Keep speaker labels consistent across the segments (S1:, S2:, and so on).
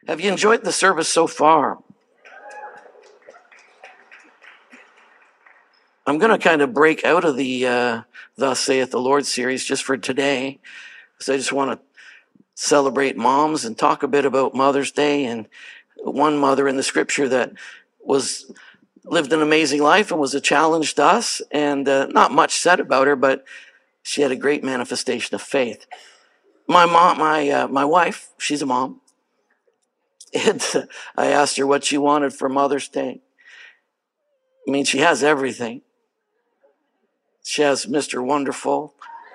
S1: Have you enjoyed the service so far? I'm going to kind of break out of the Thus Saith the Lord series just for today. So I just want to celebrate moms and talk a bit about Mother's Day and one mother in the scripture that lived an amazing life and was a challenge to us, and not much said about her, but she had a great manifestation of faith. My wife, she's a mom. And I asked her what she wanted for Mother's Day. I mean, she has everything. She has Mr. Wonderful.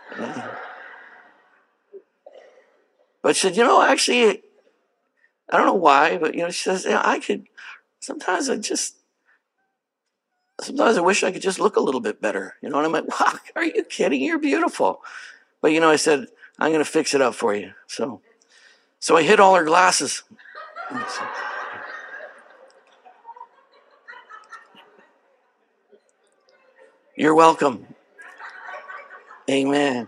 S1: But she said, actually, I don't know why, but, she says, sometimes I wish I could just look a little bit better. And I'm like, wow, are you kidding? You're beautiful. But, I said, I'm going to fix it up for you. So I hid all her glasses. You're welcome. Amen.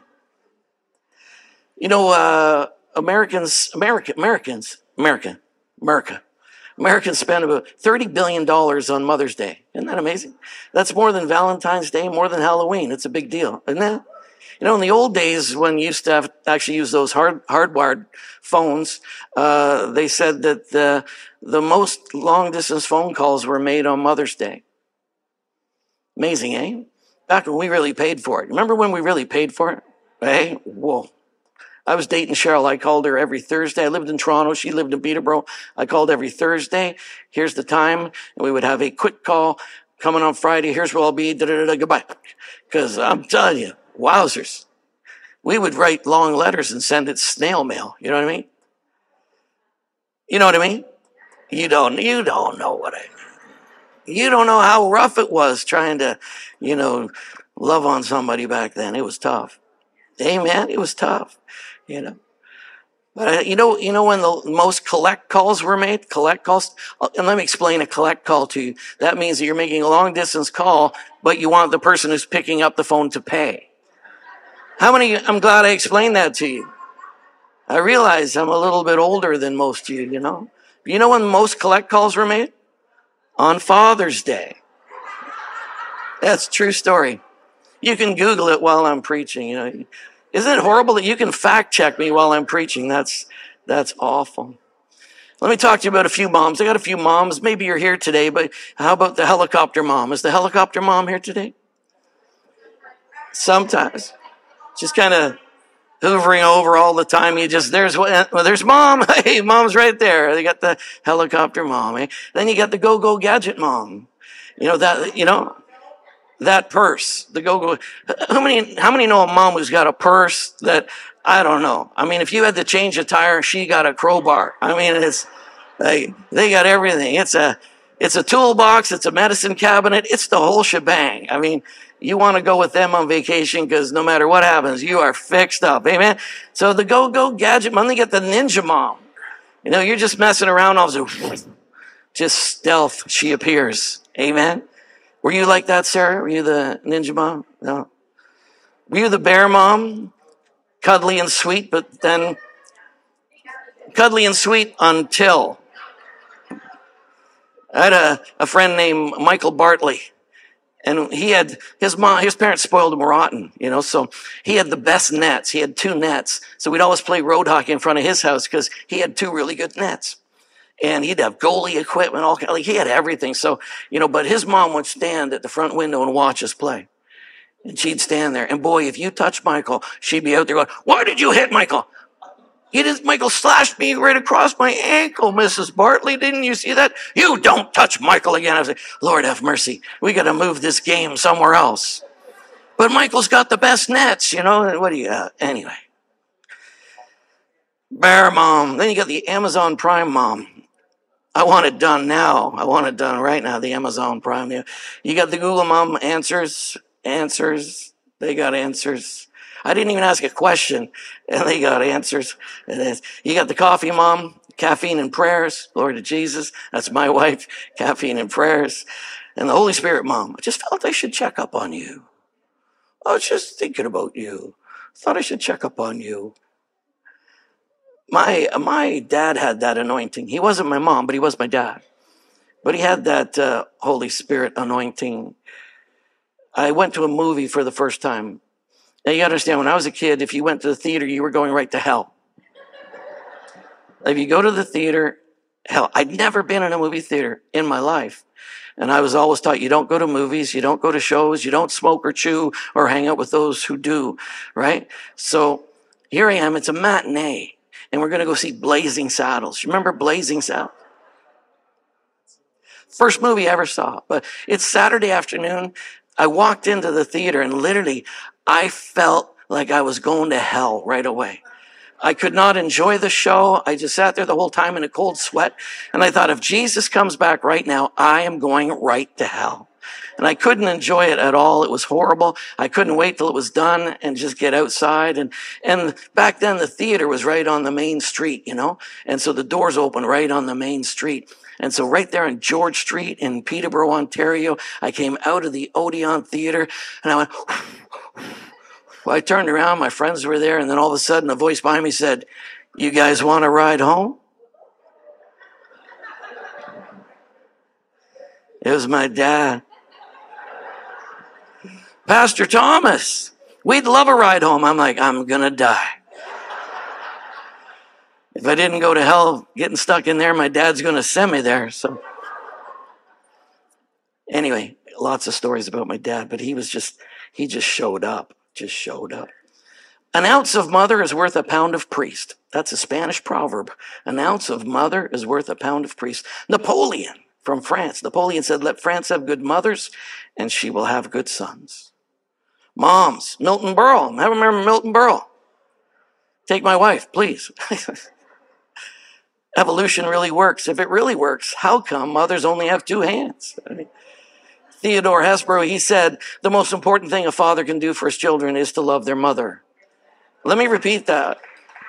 S1: Americans spend about $30 billion on Mother's Day. Isn't that amazing? That's more than Valentine's Day, more than Halloween. It's a big deal, isn't that? In the old days when you used to have actually use those hardwired phones, they said that the most long-distance phone calls were made on Mother's Day. Amazing, eh? Back when we really paid for it. Remember when we really paid for it? Hey, whoa. I was dating Cheryl. I called her every Thursday. I lived in Toronto. She lived in Peterborough. I called every Thursday. Here's the time. And we would have a quick call coming on Friday. Here's where I'll be. Goodbye. Because I'm telling you, wowzers. We would write long letters and send it snail mail. You know what I mean? You know what I mean? You don't know what I mean. You don't know how rough it was trying to, love on somebody back then. It was tough. Amen. It was tough, But when the most collect calls were made, collect calls, and let me explain a collect call to you. That means that you're making a long distance call, but you want the person who's picking up the phone to pay. I'm glad I explained that to you. I realize I'm a little bit older than most of you, You know when most collect calls were made? On Father's Day. That's a true story. You can Google it while I'm preaching, Isn't it horrible that you can fact check me while I'm preaching? That's awful. Let me talk to you about a few moms. I got a few moms. Maybe you're here today, but how about the helicopter mom? Is the helicopter mom here today? Sometimes. Just kind of hoovering over all the time. There's mom. Hey, mom's right there. They got the helicopter mom. Eh? Then you got the go-go gadget mom. That purse, the go-go. How many know a mom who's got a purse that, I don't know. I mean, if you had to change a tire, she got a crowbar. I mean, they got everything. It's a toolbox. It's a medicine cabinet. It's the whole shebang. I mean, you want to go with them on vacation because no matter what happens, you are fixed up. Amen. So the go-go gadget mom, they get the ninja mom. You're just messing around. All of a sudden, just stealth. She appears. Amen. Were you like that, Sarah? Were you the ninja mom? No. Were you the bear mom? Cuddly and sweet, but then cuddly and sweet until. I had a friend named Michael Bartley, and his parents spoiled him rotten, so he had the best nets. He had 2 nets. So we'd always play road hockey in front of his house because he had 2 really good nets. And he'd have goalie equipment, he had everything. So, but his mom would stand at the front window and watch us play. And she'd stand there. And boy, if you touch Michael, she'd be out there going, why did you hit Michael? Michael slashed me right across my ankle, Mrs. Bartley. Didn't you see that? You don't touch Michael again. I was like, Lord have mercy. We got to move this game somewhere else. But Michael's got the best nets, What do you got? Anyway. Bear mom. Then you got the Amazon Prime mom. I want it done now. I want it done right now, the Amazon Prime. You got the Google mom answers. They got answers. I didn't even ask a question, and they got answers. You got the coffee mom, caffeine and prayers. Glory to Jesus. That's my wife, caffeine and prayers. And the Holy Spirit mom. I just felt I should check up on you. I was just thinking about you. Thought I should check up on you. My dad had that anointing. He wasn't my mom, but he was my dad. But he had that Holy Spirit anointing. I went to a movie for the first time. Now you understand, when I was a kid, if you went to the theater, you were going right to hell. If you go to the theater, hell, I'd never been in a movie theater in my life. And I was always taught, you don't go to movies, you don't go to shows, you don't smoke or chew or hang out with those who do, right? So here I am, it's a matinee, and we're going to go see Blazing Saddles. You remember Blazing Saddles? First movie I ever saw, but it's Saturday afternoon. I walked into the theater and literally I felt like I was going to hell right away. I could not enjoy the show. I just sat there the whole time in a cold sweat. And I thought, if Jesus comes back right now, I am going right to hell. And I couldn't enjoy it at all. It was horrible. I couldn't wait till it was done and just get outside. And back then the theater was right on the main street, you know? And so the doors open right on the main street. And so right there on George Street in Peterborough, Ontario, I came out of the Odeon Theater and I went, well, I turned around, my friends were there, and then all of a sudden a voice behind me said, "You guys want to ride home?" It was my dad. "Pastor Thomas, we'd love a ride home." I'm like, I'm going to die. If I didn't go to hell getting stuck in there, my dad's going to send me there. So anyway, lots of stories about my dad, but he just showed up, An ounce of mother is worth a pound of priest. That's a Spanish proverb. An ounce of mother is worth a pound of priest. Napoleon from France. Napoleon said, "Let France have good mothers, and she will have good sons." Moms, Milton Berle. I remember Milton Berle. "Take my wife, please." Evolution really works. If it really works, how come mothers only have two hands? I mean, Theodore Hesborough, he said, the most important thing a father can do for his children is to love their mother. Let me repeat that.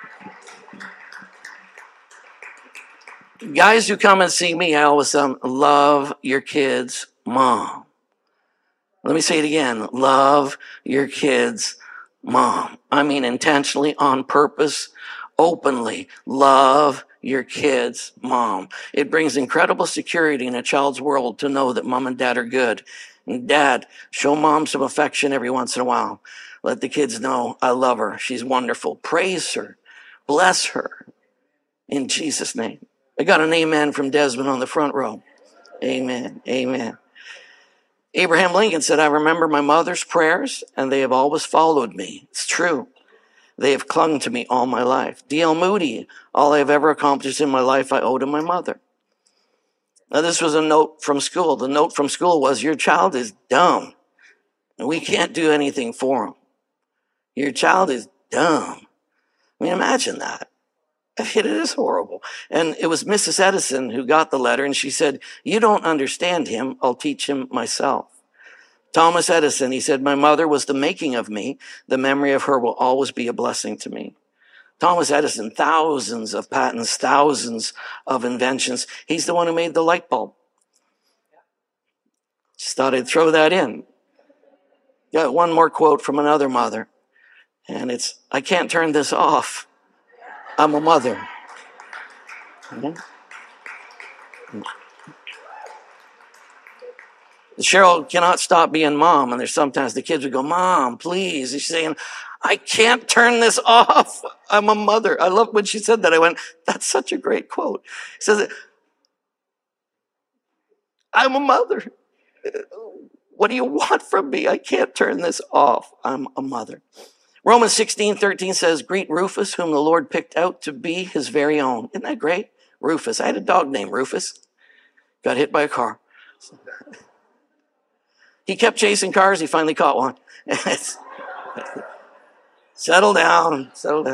S1: Guys who come and see me, I always tell them, love your kids' mom. Let me say it again. Love your kids' mom. I mean, intentionally, on purpose, openly. Love your kid's mom. It brings incredible security in a child's world to know that mom and dad are good. And dad, show mom some affection every once in a while. Let the kids know, I love her. She's wonderful. Praise her. Bless her. In Jesus' name. I got an amen from Desmond on the front row. Amen. Amen. Abraham Lincoln said, "I remember my mother's prayers, and they have always followed me." It's true. They have clung to me all my life. D.L. Moody, "All I have ever accomplished in my life, I owe to my mother." Now, this was a note from school. The note from school was, your child is dumb, and we can't do anything for him. Your child is dumb. I mean, imagine that. It is horrible. And it was Mrs. Edison who got the letter, and she said, "You don't understand him. I'll teach him myself." Thomas Edison, he said, "My mother was the making of me. The memory of her will always be a blessing to me." Thomas Edison, thousands of patents, thousands of inventions. He's the one who made the light bulb. Just thought I'd throw that in. Got one more quote from another mother, and it's, "I can't turn this off. I'm a mother." Cheryl cannot stop being mom, and there's sometimes the kids would go, "Mom, please." And she's saying, "I can't turn this off. I'm a mother." I love when she said that. I went, that's such a great quote. She says, "I'm a mother. What do you want from me? I can't turn this off. I'm a mother." Romans 16:13 says, "Greet Rufus, whom the Lord picked out to be his very own." Isn't that great? Rufus. I had a dog named Rufus. Got hit by a car. He kept chasing cars. He finally caught one. Settle down.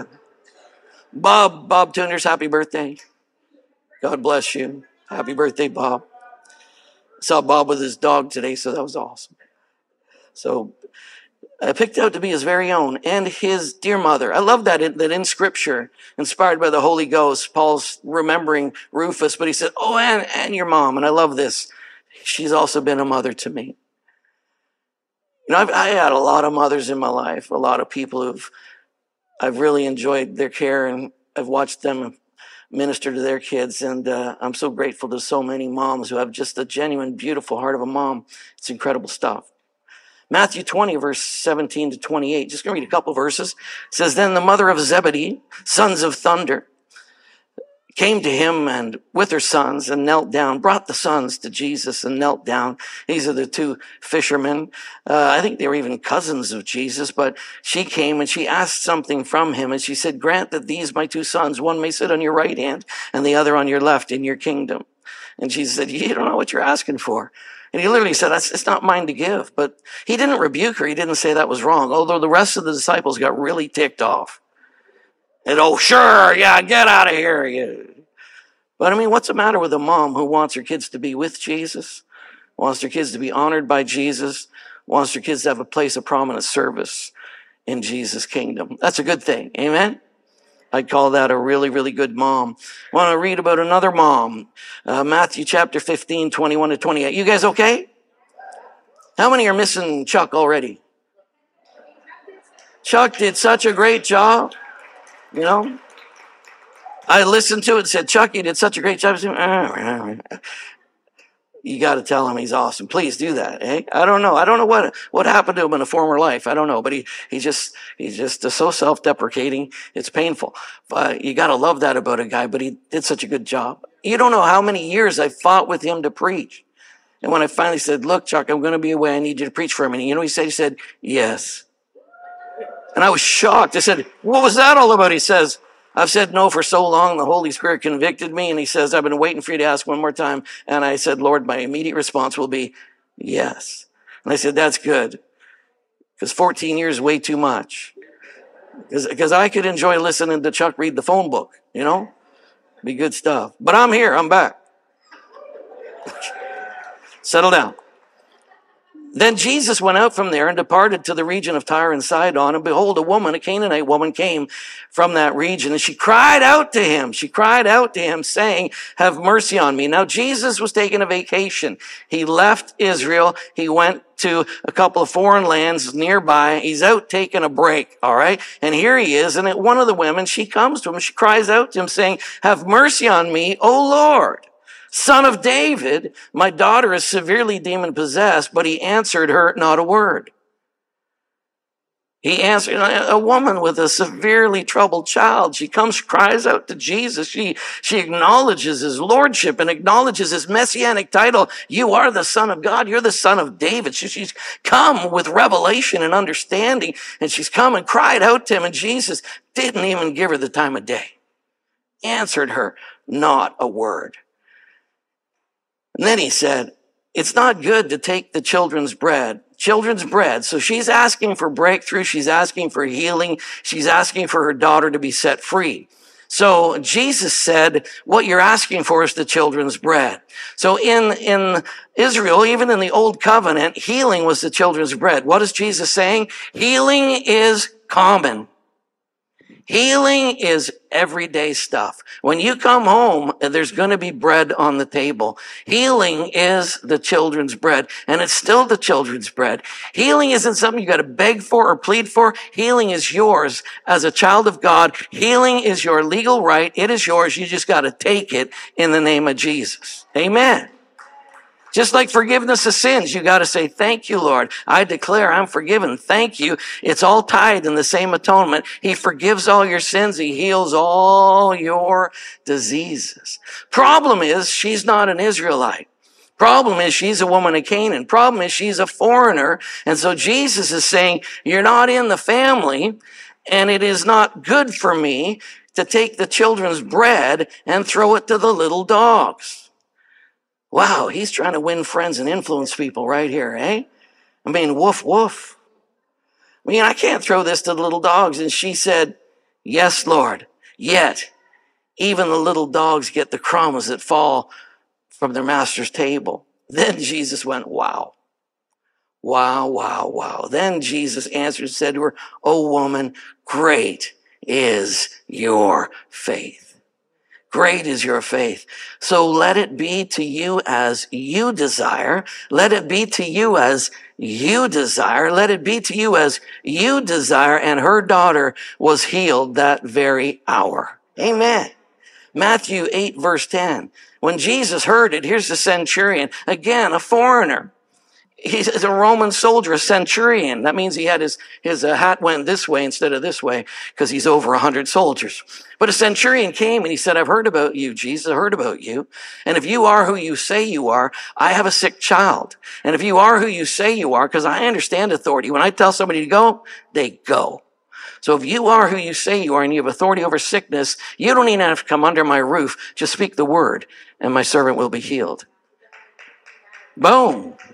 S1: Bob Tunders, happy birthday. God bless you. Happy birthday, Bob. I saw Bob with his dog today, so that was awesome. So picked out to be his very own, and his dear mother. I love that in Scripture, inspired by the Holy Ghost, Paul's remembering Rufus, but he said, "Oh, and your mom." And I love this. She's also been a mother to me. You know, I had a lot of mothers in my life, a lot of people I've really enjoyed their care, and I've watched them minister to their kids, and I'm so grateful to so many moms who have just a genuine, beautiful heart of a mom. It's incredible stuff. Matthew 20, verse 17 to 28. Just going to read a couple verses. It says, Then the mother of Zebedee, sons of thunder, came to him and with her sons and knelt down, brought the sons to Jesus and knelt down. These are the two fishermen. I think they were even cousins of Jesus, but she came and she asked something from him. And she said, Grant that these, my two sons, one may sit on your right hand and the other on your left in your kingdom. And Jesus said, You don't know what you're asking for. And he literally said, It's not mine to give. But he didn't rebuke her. He didn't say that was wrong, although the rest of the disciples got really ticked off. And, oh, sure, yeah, get out of here. Yeah. But I mean, what's the matter with a mom who wants her kids to be with Jesus, wants their kids to be honored by Jesus, wants their kids to have a place of prominent service in Jesus' kingdom? That's a good thing. Amen? I'd call that a really, really good mom. I want to read about another mom. Matthew chapter 15, 21 to 28. You guys okay? How many are missing Chuck already? Chuck did such a great job. You know, I listened to it and said, Chuck, you did such a great job. You got to tell him he's awesome. Please do that. Eh? I don't know what happened to him in a former life. I don't know, but he's just so self-deprecating. It's painful. But you got to love that about a guy, but he did such a good job. You don't know how many years I fought with him to preach. And when I finally said, look, Chuck, I'm going to be away. I need you to preach for a minute. You know what he said? He said, yes. And I was shocked. I said, what was that all about? He says, I've said no for so long, the Holy Spirit convicted me. And he says, I've been waiting for you to ask one more time. And I said, Lord, my immediate response will be, yes. And I said, that's good. Because 14 years is way too much. Because I could enjoy listening to Chuck read the phone book, you know? Be good stuff. But I'm here. I'm back. Settle down. Then Jesus went out from there and departed to the region of Tyre and Sidon. And behold, a Canaanite woman, came from that region. And she cried out to him. She cried out to him, saying, have mercy on me. Now, Jesus was taking a vacation. He left Israel. He went to a couple of foreign lands nearby. He's out taking a break, all right? And here he is. And one of the women, she comes to him. She cries out to him, saying, have mercy on me, O Lord, Son of David, my daughter is severely demon-possessed. But he answered her not a word. He answered a woman with a severely troubled child. She comes, cries out to Jesus. She acknowledges his lordship and acknowledges his messianic title. You are the Son of God. You're the Son of David. She's come with revelation and understanding. And she's come and cried out to him. And Jesus didn't even give her the time of day. Answered her not a word. And then he said, it's not good to take the children's bread. So she's asking for breakthrough. She's asking for healing. She's asking for her daughter to be set free. So Jesus said, what you're asking for is the children's bread. So in Israel, even in the old covenant, healing was the children's bread. What is Jesus saying? Healing is common. Healing is everyday stuff. When you come home, there's going to be bread on the table. Healing is the children's bread, and it's still the children's bread. Healing isn't something you got to beg for or plead for. Healing is yours as a child of God. Healing is your legal right. It is yours. You just got to take it in the name of Jesus. Amen. Just like forgiveness of sins, you got to say, thank you, Lord. I declare I'm forgiven. Thank you. It's all tied in the same atonement. He forgives all your sins. He heals all your diseases. Problem is, she's not an Israelite. Problem is, she's a woman of Canaan. Problem is, she's a foreigner. And so Jesus is saying, you're not in the family, and it is not good for me to take the children's bread and throw it to the little dogs. Wow, he's trying to win friends and influence people right here, eh? I mean, woof, woof. I mean, I can't throw this to the little dogs. And she said, yes, Lord. Yet, even the little dogs get the crumbs that fall from their master's table. Then Jesus went, wow. Wow, wow, wow. Then Jesus answered and said to her, oh, woman, great is your faith. Great is your faith. So let it be to you as you desire. Let it be to you as you desire. Let it be to you as you desire. And her daughter was healed that very hour. Amen. Matthew 8, verse 10. When Jesus heard it, here's the centurion, again, a foreigner. He's a Roman soldier, a centurion. That means he had his hat went this way instead of this way because he's over 100 soldiers. But a centurion came and he said, I've heard about you, Jesus. I heard about you. And if you are who you say you are, I have a sick child. And if you are who you say you are, because I understand authority. When I tell somebody to go, they go. So if you are who you say you are and you have authority over sickness, you don't even have to come under my roof. Just speak the word and my servant will be healed. Boom.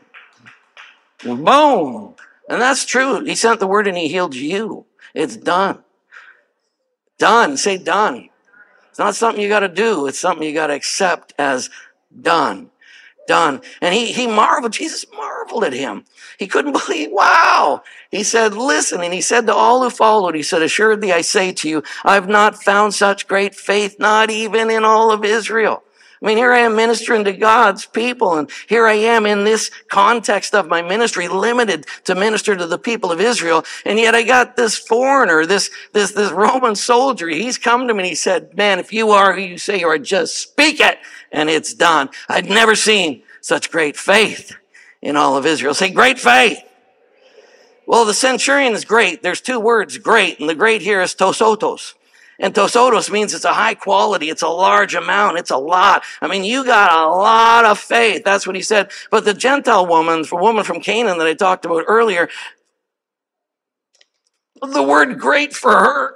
S1: Boom. And that's true. He sent the word and he healed you. It's done. Done. Say done. It's not something you got to do. It's something you got to accept as done. Done. And he marveled. Jesus marveled at him. He couldn't believe. Wow. He said, listen. And he said to all who followed, he said, assuredly I say to you, I've not found such great faith, not even in all of Israel. I mean, here I am ministering to God's people, and here I am in this context of my ministry, limited to minister to the people of Israel, and yet I got this foreigner, this Roman soldier. He's come to me and he said, man, if you are who you say you are, just speak it, and it's done. I'd never seen such great faith in all of Israel. Say, great faith. Well, the centurion is great. There's two words, great, and the great here is tosotos. And tosotos means it's a high quality. It's a large amount. It's a lot. I mean, you got a lot of faith. That's what he said. But the Gentile woman, the woman from Canaan that I talked about earlier, the word great for her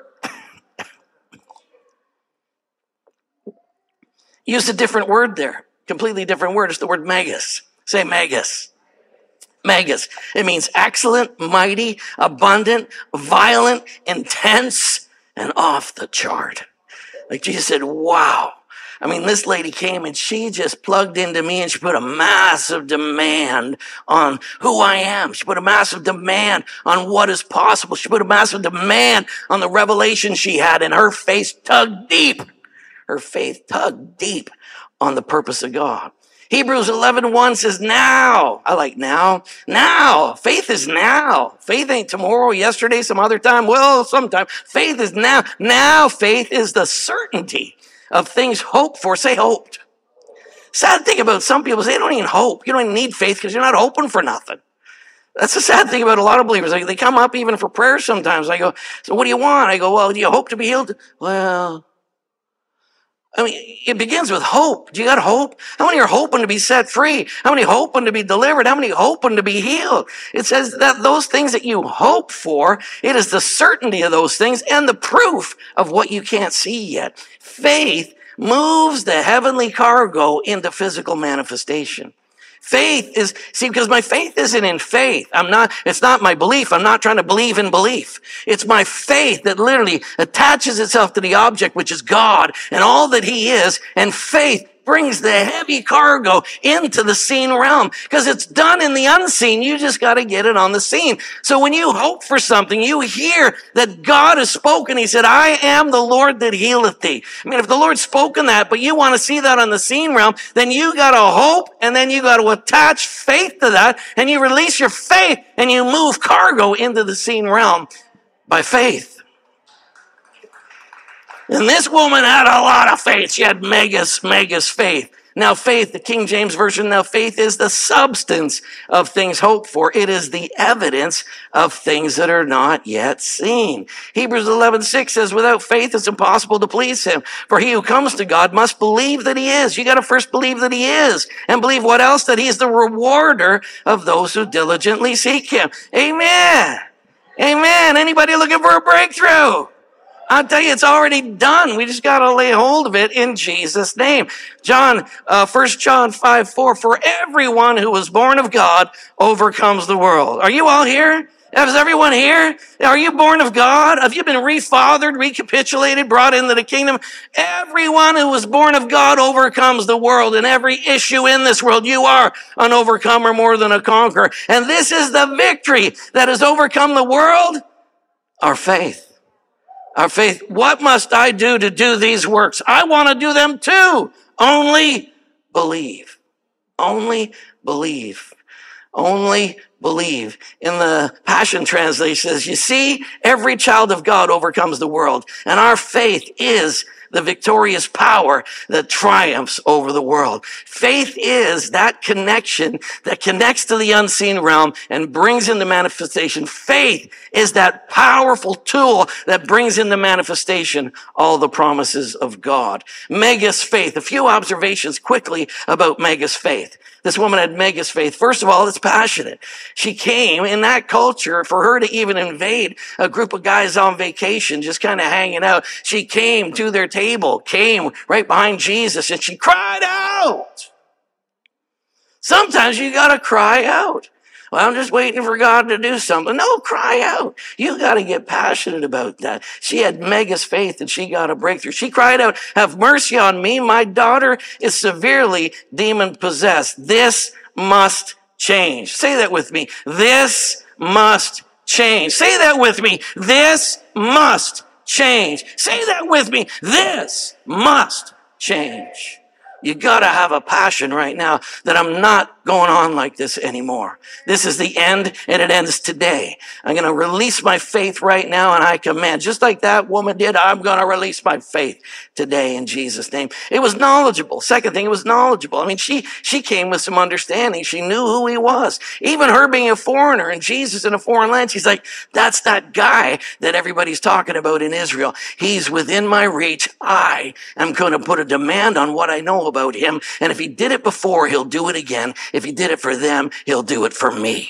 S1: used a different word there. Completely different word. It's the word megas. Say megas. Megas. It means excellent, mighty, abundant, violent, intense, and off the chart. Like Jesus said, wow. I mean, this lady came and she just plugged into me and she put a massive demand on who I am. She put a massive demand on what is possible. She put a massive demand on the revelation she had, and her faith tugged deep. Her faith tugged deep on the purpose of God. Hebrews 11:1 says now. I like now. Now. Faith is now. Faith ain't tomorrow, yesterday, some other time. Well, sometime. Faith is now. Now faith is the certainty of things hoped for. Say hoped. Sad thing about some people is they don't even hope. You don't even need faith because you're not hoping for nothing. That's the sad thing about a lot of believers. They come up even for prayer sometimes. I go, so what do you want? I go, well, do you hope to be healed? Well, I mean, it begins with hope. Do you got hope? How many are hoping to be set free? How many hoping to be delivered? How many hoping to be healed? It says that those things that you hope for, it is the certainty of those things and the proof of what you can't see yet. Faith moves the heavenly cargo into physical manifestation. Faith is, see, because my faith isn't in faith. It's not my belief. I'm not trying to believe in belief. It's my faith that literally attaches itself to the object, which is God and all that he is. And faith brings the heavy cargo into the seen realm because it's done in the unseen. You just got to get it on the scene. So when you hope for something, you hear that God has spoken. He said, I am the Lord that healeth thee. I mean, if the Lord's spoken that, but you want to see that on the seen realm, then you got to hope and then you got to attach faith to that and you release your faith and you move cargo into the seen realm by faith. And this woman had a lot of faith. She had megas faith. Now faith, the King James Version, now faith is the substance of things hoped for. It is the evidence of things that are not yet seen. Hebrews 11:6 says, without faith it's impossible to please him. For he who comes to God must believe that he is. You got to first believe that he is. And believe what else? That he is the rewarder of those who diligently seek him. Amen. Amen. Anybody looking for a breakthrough? I'll tell you, it's already done. We just got to lay hold of it in Jesus' name. 1 John 5:4, for everyone who was born of God overcomes the world. Are you all here? Is everyone here? Are you born of God? Have you been refathered, recapitulated, brought into the kingdom? Everyone who was born of God overcomes the world. And every issue in this world, you are an overcomer more than a conqueror. And this is the victory that has overcome the world, our faith. Our faith. What must I do to do these works? I want to do them too. Only believe. Only believe. Only believe. In the Passion Translation, it says, you see, every child of God overcomes the world. And our faith is the victorious power that triumphs over the world. Faith is that connection that connects to the unseen realm and brings into manifestation. Faith is that powerful tool that brings into manifestation all the promises of God. Mega's faith. A few observations quickly about Mega's faith. This woman had Mega's faith. First of all, it's passionate. She came in that culture for her to even invade a group of guys on vacation, just kind of hanging out. She came to their table, came right behind Jesus, and she cried out. Sometimes you got to cry out. Well, I'm just waiting for God to do something. No, cry out. You got to get passionate about that. She had Mega's faith and she got a breakthrough. She cried out, have mercy on me. My daughter is severely demon possessed. This must change. Say that with me. This must change. Say that with me. This must change. Say that with me. This must change. You gotta have a passion right now that I'm not going on like this anymore. This is the end and it ends today. I'm gonna release my faith right now and I command, just like that woman did, I'm gonna release my faith today in Jesus' name. It was knowledgeable. Second thing, it was knowledgeable. I mean, she came with some understanding. She knew who he was. Even her being a foreigner and Jesus in a foreign land, she's like, that's that guy that everybody's talking about in Israel. He's within my reach. I am gonna put a demand on what I know about him. And if he did it before, he'll do it again. If he did it for them, he'll do it for me.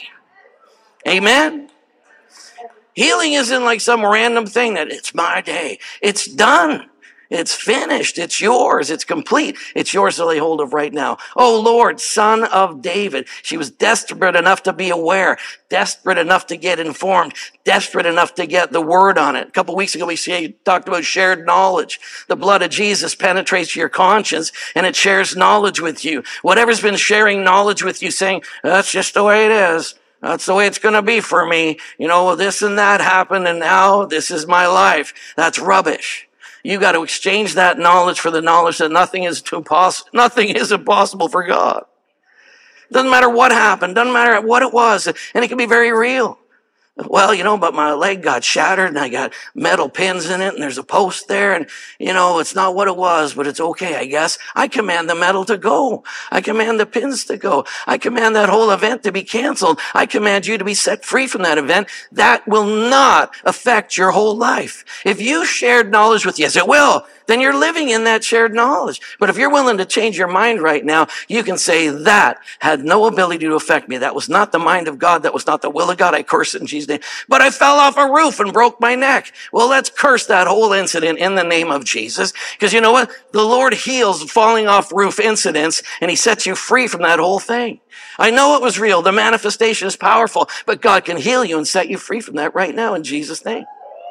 S1: Amen. Healing isn't like some random thing that it's my day. It's done. It's finished. It's yours. It's complete. It's yours to lay hold of right now. Oh Lord, Son of David. She was desperate enough to be aware, desperate enough to get informed, desperate enough to get the word on it. A couple weeks ago, we talked about shared knowledge. The blood of Jesus penetrates your conscience and it shares knowledge with you. Whatever's been sharing knowledge with you saying, that's just the way it is. That's the way it's going to be for me. You know, this and that happened and now this is my life. That's rubbish. You got to exchange that knowledge for the knowledge that nothing is impossible for God. Doesn't matter what happened, doesn't matter what it was, and it can be very real. Well, but my leg got shattered and I got metal pins in it and there's a post there and, it's not what it was, but it's okay, I guess. I command the metal to go. I command the pins to go. I command that whole event to be canceled. I command you to be set free from that event. That will not affect your whole life. If you shared knowledge with, yes, it will, then you're living in that shared knowledge. But if you're willing to change your mind right now, you can say that had no ability to affect me. That was not the mind of God. That was not the will of God. I curse it in Jesus' name. But I fell off a roof and broke my neck. Well, let's curse that whole incident in the name of Jesus. Because you know what? The Lord heals falling off roof incidents and he sets you free from that whole thing. I know it was real. The manifestation is powerful, but God can heal you and set you free from that right now in Jesus' name.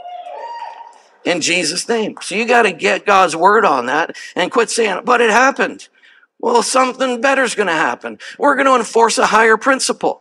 S1: In Jesus' name. So you got to get God's word on that and quit saying, but it happened. Well, something better is going to happen. We're going to enforce a higher principle.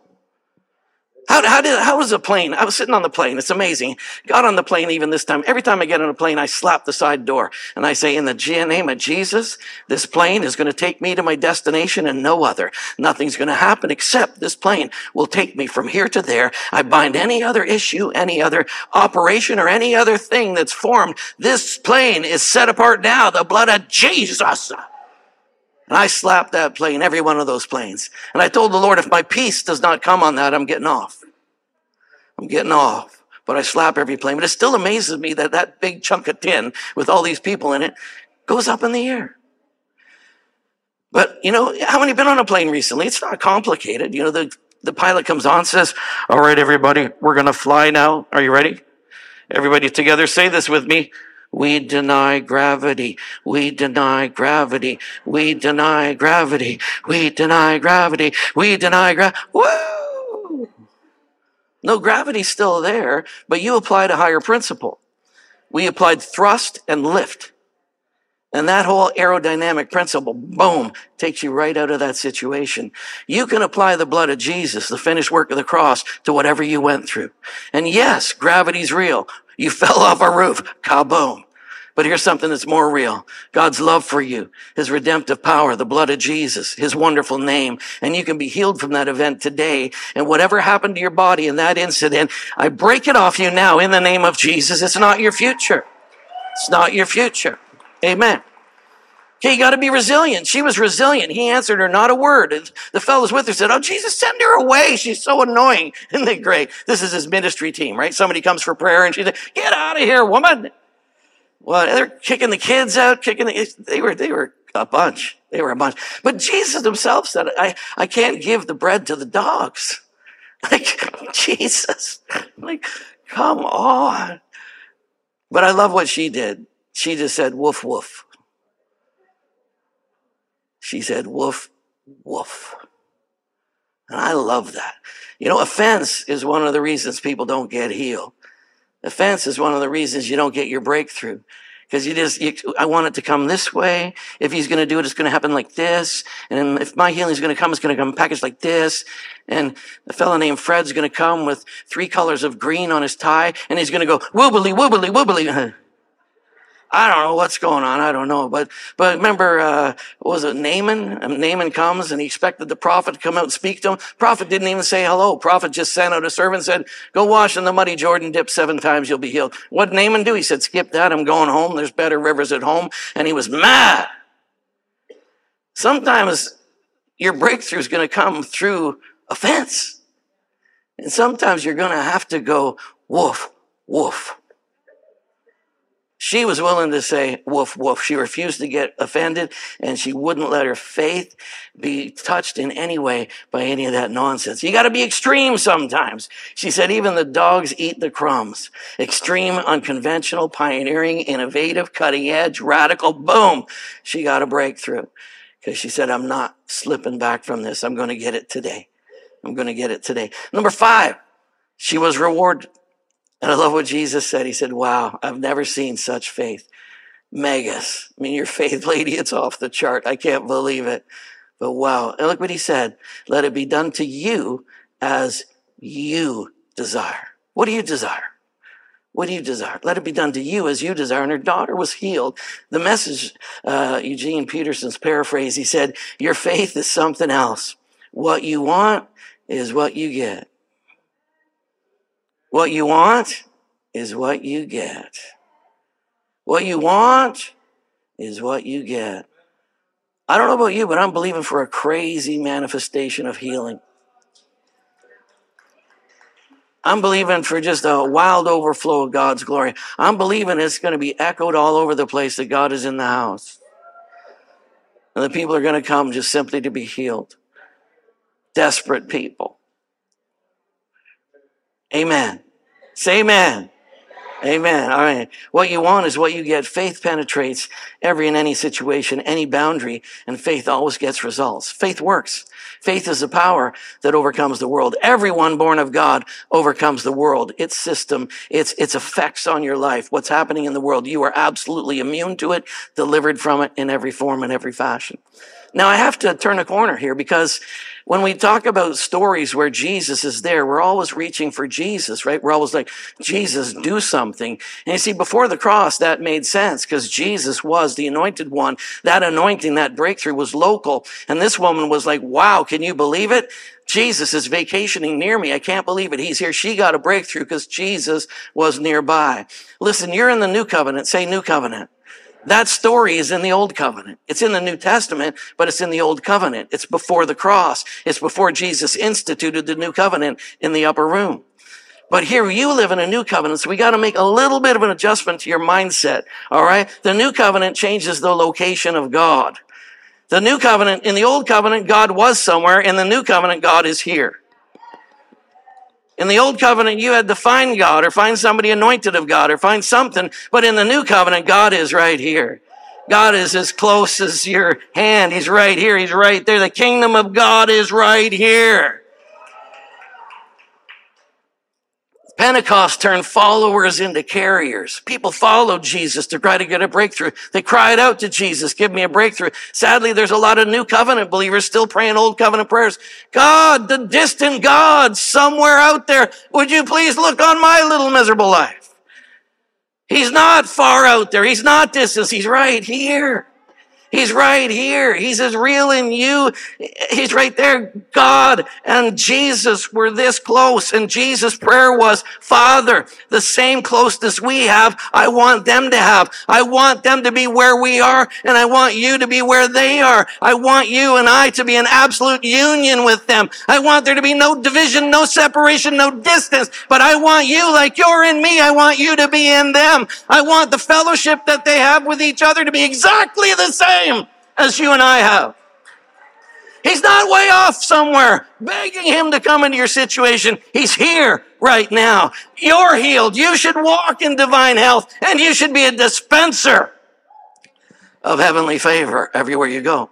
S1: How was a plane? I was sitting on the plane. It's amazing. Got on the plane even this time. Every time I get on a plane, I slap the side door and I say, in the name of Jesus, this plane is going to take me to my destination and no other. Nothing's going to happen except this plane will take me from here to there. I bind any other issue, any other operation, or any other thing that's formed. This plane is set apart now. The blood of Jesus. And I slapped that plane, every one of those planes. And I told the Lord, if my peace does not come on that, I'm getting off. I'm getting off. But I slap every plane. But it still amazes me that that big chunk of tin with all these people in it goes up in the air. But, how many been on a plane recently? It's not complicated. The pilot comes on, says, all right, everybody, we're going to fly now. Are you ready? Everybody together, say this with me. We deny gravity. We deny gravity. We deny gravity. We deny gravity. We deny gravity. Woo! No, gravity's still there, but you applied a higher principle. We applied thrust and lift. And that whole aerodynamic principle, boom, takes you right out of that situation. You can apply the blood of Jesus, the finished work of the cross, to whatever you went through. And yes, gravity's real. You fell off a roof, kaboom. But here's something that's more real. God's love for you, his redemptive power, the blood of Jesus, his wonderful name. And you can be healed from that event today. And whatever happened to your body in that incident, I break it off you now in the name of Jesus. It's not your future. It's not your future. Amen. Okay, you got to be resilient. She was resilient. He answered her not a word. And the fellows with her said, oh, Jesus, send her away. She's so annoying. Isn't that great? This is his ministry team, right? Somebody comes for prayer and she said, get out of here, woman. Well, they're kicking the kids out, they were a bunch. They were a bunch. But Jesus himself said, I can't give the bread to the dogs. Like, Jesus, like, come on. But I love what she did. She just said, woof, woof. She said, woof, woof. And I love that. You know, offense is one of the reasons people don't get healed. Offense is one of the reasons you don't get your breakthrough. Because I want it to come this way. If he's going to do it, it's going to happen like this. And if my healing is going to come, it's going to come packaged like this. And a fellow named Fred's going to come with 3 colors of green on his tie. And he's going to go, woobly, woobly, woobly. I don't know what's going on. I don't know. But remember, what was it, Naaman? And Naaman comes and he expected the prophet to come out and speak to him. Prophet didn't even say hello. Prophet just sent out a servant and said, go wash in the muddy Jordan, dip 7 times, you'll be healed. What did Naaman do? He said, skip that. I'm going home. There's better rivers at home. And he was mad. Sometimes your breakthrough is going to come through offense. And sometimes you're going to have to go, woof, woof. She was willing to say, woof, woof. She refused to get offended, and she wouldn't let her faith be touched in any way by any of that nonsense. You got to be extreme sometimes. She said, even the dogs eat the crumbs. Extreme, unconventional, pioneering, innovative, cutting edge, radical, boom. She got a breakthrough because she said, I'm not slipping back from this. I'm going to get it today. I'm going to get it today. Number 5, she was rewarded. And I love what Jesus said. He said, wow, I've never seen such faith. Megas. I mean, your faith, lady, it's off the chart. I can't believe it. But wow. And look what he said. Let it be done to you as you desire. What do you desire? What do you desire? Let it be done to you as you desire. And her daughter was healed. The Message, Eugene Peterson's paraphrase, he said, your faith is something else. What you want is what you get. What you want is what you get. What you want is what you get. I don't know about you, but I'm believing for a crazy manifestation of healing. I'm believing for just a wild overflow of God's glory. I'm believing it's going to be echoed all over the place that God is in the house. And the people are going to come just simply to be healed. Desperate people. Amen. Say amen. Amen. All right. What you want is what you get. Faith penetrates every and any situation, any boundary, and faith always gets results. Faith works. Faith is the power that overcomes the world. Everyone born of God overcomes the world, its system, its effects on your life, what's happening in the world. You are absolutely immune to it, delivered from it in every form and every fashion. Now, I have to turn a corner here because when we talk about stories where Jesus is there, we're always reaching for Jesus, right? We're always like, Jesus, do something. And you see, before the cross, that made sense because Jesus was the anointed one. That anointing, that breakthrough was local. And this woman was like, wow, can you believe it? Jesus is vacationing near me. I can't believe it. He's here. She got a breakthrough because Jesus was nearby. Listen, you're in the new covenant. Say new covenant. That story is in the Old Covenant. It's in the New Testament, but it's in the Old Covenant. It's before the cross. It's before Jesus instituted the New Covenant in the upper room. But here you live in a New Covenant, so we got to make a little bit of an adjustment to your mindset, all right? The New Covenant changes the location of God. The New Covenant, in the Old Covenant, God was somewhere. In the New Covenant, God is here. In the Old Covenant, you had to find God or find somebody anointed of God or find something. But in the New Covenant, God is right here. God is as close as your hand. He's right here. He's right there. The kingdom of God is right here. Pentecost turned followers into carriers. People followed Jesus to try to get a breakthrough. They cried out to Jesus, give me a breakthrough. Sadly, there's a lot of New Covenant believers still praying Old Covenant prayers. God, the distant God, somewhere out there, would you please look on my little miserable life? He's not far out there. He's not distant. He's right here. He's right here. He's as real in you. He's right there. God and Jesus were this close. And Jesus' prayer was, Father, the same closeness we have, I want them to have. I want them to be where we are, and I want you to be where they are. I want you and I to be in absolute union with them. I want there to be no division, no separation, no distance. But I want you like you're in me. I want you to be in them. I want the fellowship that they have with each other to be exactly the same as you and I have. He's not way off somewhere begging him to come into your situation. He's here right now. You're healed. You should walk in divine health, and you should be a dispenser of heavenly favor everywhere you go.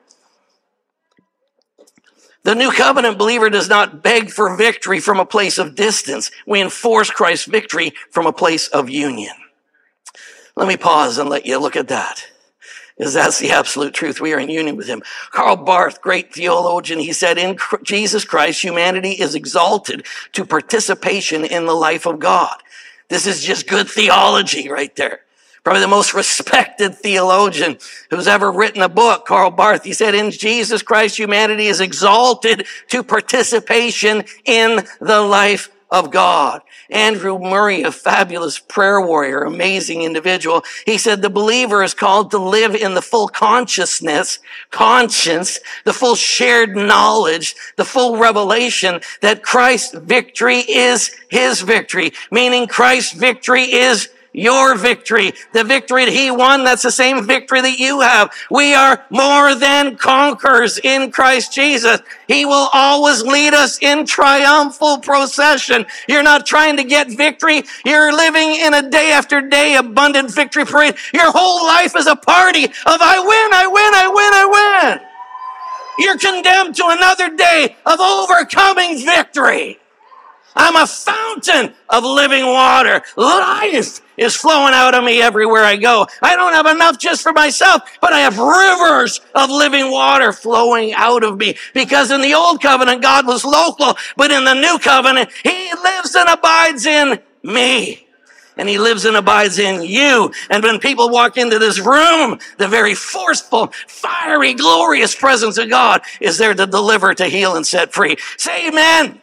S1: The new covenant believer does not beg for victory from a place of distance. We enforce Christ's victory from a place of union. Let me pause and let you look at that, because that's the absolute truth. We are in union with him. Karl Barth, great theologian, he said, in Jesus Christ, humanity is exalted to participation in the life of God. This is just good theology right there. Probably the most respected theologian who's ever written a book, Karl Barth. He said, in Jesus Christ, humanity is exalted to participation in the life of God. Andrew Murray, a fabulous prayer warrior, amazing individual. He said, the believer is called to live in the full conscience, the full shared knowledge, the full revelation that Christ's victory is his victory, meaning Christ's victory is your victory. The victory that he won, that's the same victory that you have. We are more than conquerors in Christ Jesus. He will always lead us in triumphal procession. You're not trying to get victory. You're living in a day after day abundant victory parade. Your whole life is a party of I win, I win, I win, I win. You're condemned to another day of overcoming victory. I'm a fountain of living water. Life is flowing out of me everywhere I go. I don't have enough just for myself, but I have rivers of living water flowing out of me. Because in the old covenant, God was local, but in the new covenant, he lives and abides in me. And he lives and abides in you. And when people walk into this room, the very forceful, fiery, glorious presence of God is there to deliver, to heal, and set free. Say amen.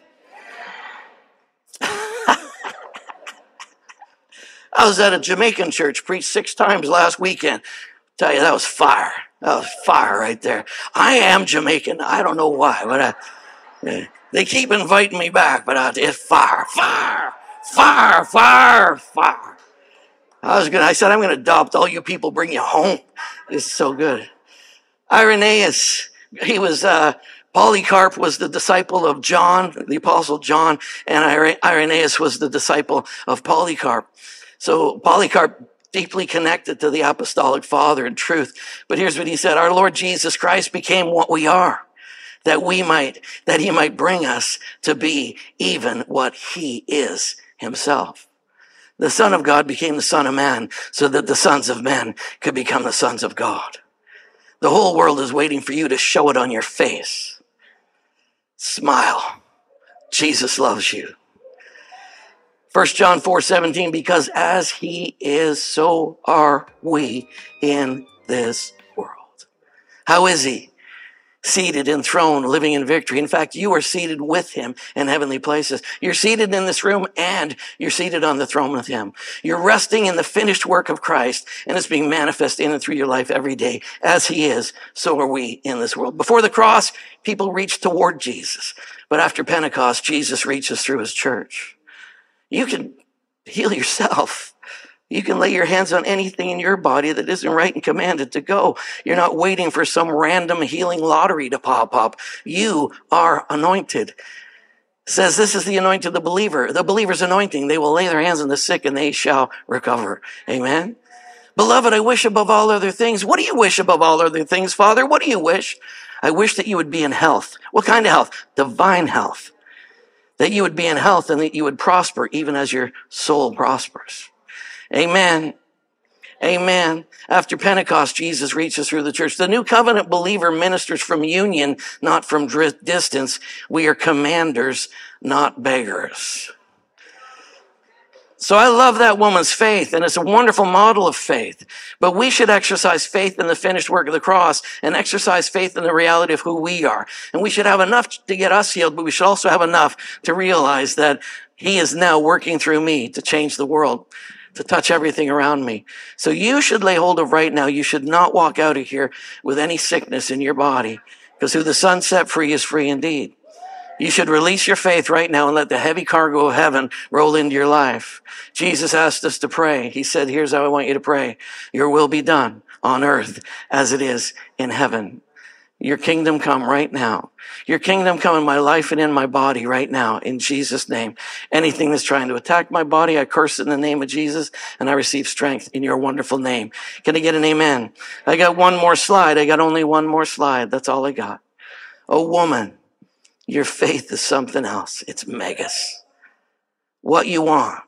S1: I was at a Jamaican church, preached 6 times last weekend. Tell you, that was fire. That was fire right there. I am Jamaican. I don't know why, but they keep inviting me back, but it's fire, fire, fire, fire, fire. I said, I'm going to adopt all you people, bring you home. This is so good. Irenaeus, he was, Polycarp was the disciple of John, the apostle John, and Irenaeus was the disciple of Polycarp. So Polycarp deeply connected to the apostolic father in truth. But here's what he said: our Lord Jesus Christ became what we are, that he might bring us to be even what he is himself. The Son of God became the Son of Man so that the sons of men could become the sons of God. The whole world is waiting for you to show it on your face. Smile. Jesus loves you. 1 John 4:17, because as he is, so are we in this world. How is he? Seated, enthroned, living in victory. In fact, you are seated with him in heavenly places. You're seated in this room and you're seated on the throne with him. You're resting in the finished work of Christ, and it's being manifest in and through your life every day. As he is, so are we in this world. Before the cross, people reached toward Jesus. But after Pentecost, Jesus reaches through his church. You can heal yourself. You can lay your hands on anything in your body that isn't right and command it to go. You're not waiting for some random healing lottery to pop up. You are anointed. It says this is the anointing of the believer. The believer's anointing. They will lay their hands on the sick and they shall recover. Amen. Beloved, I wish above all other things. What do you wish above all other things, Father? What do you wish? I wish that you would be in health. What kind of health? Divine health. That you would be in health and that you would prosper even as your soul prospers. Amen. Amen. After Pentecost, Jesus reaches through the church. The new covenant believer ministers from union, not from distance. We are commanders, not beggars. So I love that woman's faith, and it's a wonderful model of faith. But we should exercise faith in the finished work of the cross and exercise faith in the reality of who we are. And we should have enough to get us healed, but we should also have enough to realize that he is now working through me to change the world, to touch everything around me. So you should lay hold of right now. You should not walk out of here with any sickness in your body, because who the Son set free is free indeed. You should release your faith right now and let the heavy cargo of heaven roll into your life. Jesus asked us to pray. He said, here's how I want you to pray. Your will be done on earth as it is in heaven. Your kingdom come right now. Your kingdom come in my life and in my body right now, in Jesus' name. Anything that's trying to attack my body, I curse it in the name of Jesus, and I receive strength in your wonderful name. Can I get an amen? I got one more slide. I got only one more slide. That's all I got. Oh, woman. Your faith is something else. It's megas. What you want.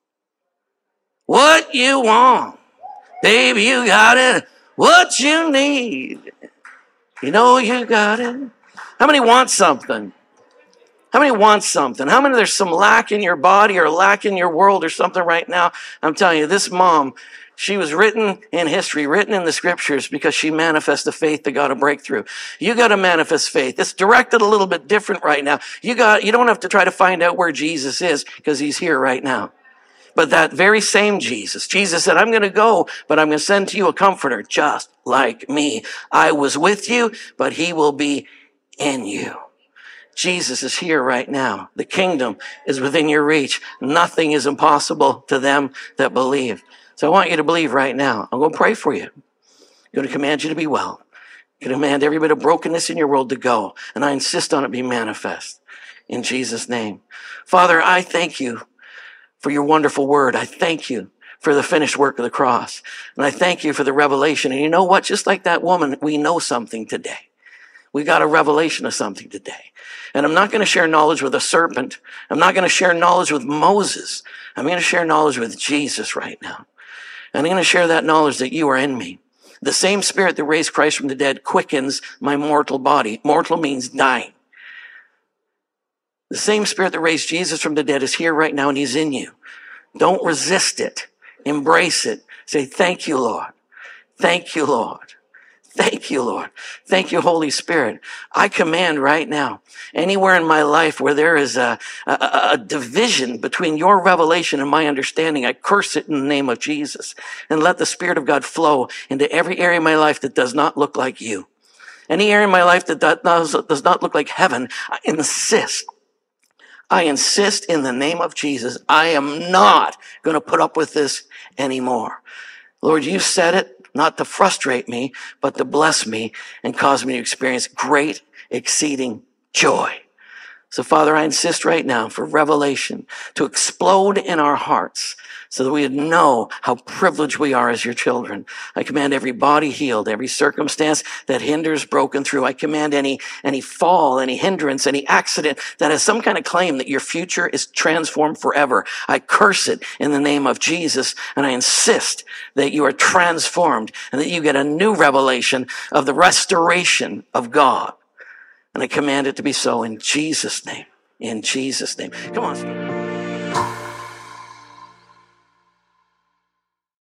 S1: What you want. Baby, you got it. What you need. You know you got it. How many want something? How many want something? How many there's some lack in your body or lack in your world or something right now? I'm telling you, this mom, she was written in history, written in the scriptures because she manifested faith that got a breakthrough. You got to manifest faith. It's directed a little bit different right now. You don't have to try to find out where Jesus is because he's here right now. But that very same Jesus said, I'm going to go, but I'm going to send to you a comforter just like me. I was with you, but he will be in you. Jesus is here right now. The kingdom is within your reach. Nothing is impossible to them that believe. So I want you to believe right now. I'm going to pray for you. I'm going to command you to be well. I'm going to command every bit of brokenness in your world to go. And I insist on it being manifest in Jesus' name. Father, I thank you for your wonderful word. I thank you for the finished work of the cross. And I thank you for the revelation. And you know what? Just like that woman, we know something today. We got a revelation of something today. And I'm not going to share knowledge with a serpent. I'm not going to share knowledge with Moses. I'm going to share knowledge with Jesus right now. And I'm going to share that knowledge that you are in me. The same spirit that raised Christ from the dead quickens my mortal body. Mortal means dying. The same spirit that raised Jesus from the dead is here right now, and he's in you. Don't resist it. Embrace it. Say, thank you, Lord. Thank you, Lord. Thank you, Lord. Thank you, Holy Spirit. I command right now, anywhere in my life where there is a division between your revelation and my understanding, I curse it in the name of Jesus. And let the Spirit of God flow into every area of my life that does not look like you. Any area in my life that does not look like heaven, I insist in the name of Jesus, I am not going to put up with this anymore. Lord, you said it not to frustrate me, but to bless me and cause me to experience great, exceeding joy. So, Father, I insist right now for revelation to explode in our hearts so that we would know how privileged we are as your children. I command every body healed, every circumstance that hinders broken through. I command any fall, any hindrance, any accident that has some kind of claim that your future is transformed forever. I curse it in the name of Jesus, and I insist that you are transformed and that you get a new revelation of the restoration of God. And I command it to be so in Jesus' name. In Jesus' name. Come on.